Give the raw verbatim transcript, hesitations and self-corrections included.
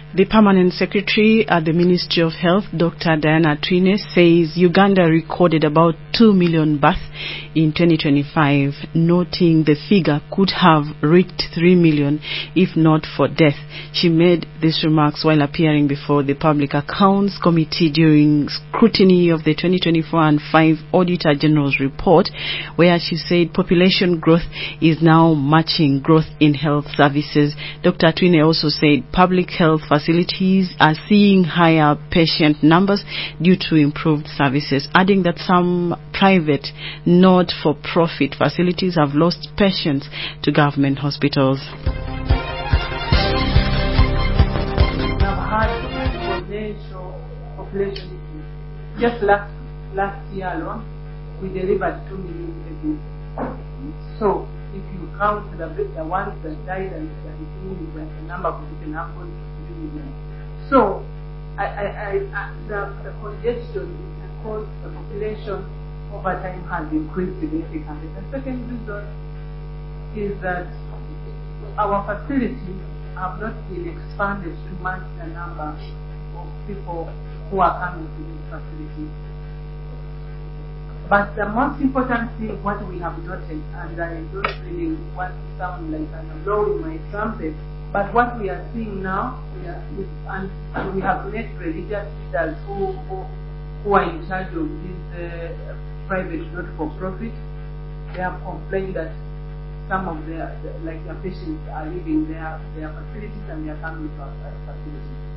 The Permanent Secretary at the Ministry of Health, Doctor Diana Twine, says Uganda recorded about two million births in twenty twenty-five, noting the figure could have reached three million if not for death. She made these remarks while appearing before the Public Accounts Committee during scrutiny of the twenty twenty-four and five Auditor General's report, where she said population growth is now matching growth in health services. Doctor Twine also said public health facilities are seeing higher patient numbers due to improved services, adding that some private, not-for-profit facilities have lost patients to government hospitals. We have had exponential population increase. Just last last year alone, we delivered two million babies. So if you count the, the ones that died and the including the, the number of people have gone to three million. So I, I, I, I, the, the congestion is because the population over time has increased significantly. The second reason is that our facilities have not been expanded to match the number of people who are coming to these facilities. But the most important thing, what we have noted, and I don't really want to sound like I'm blowing my trumpet, but what we are seeing now, we are, and, and we have met religious leaders who, who, who are in charge of these uh, private not-for-profit. They have complained that some of their, the, like their patients are leaving their, their facilities and they are coming to our facilities.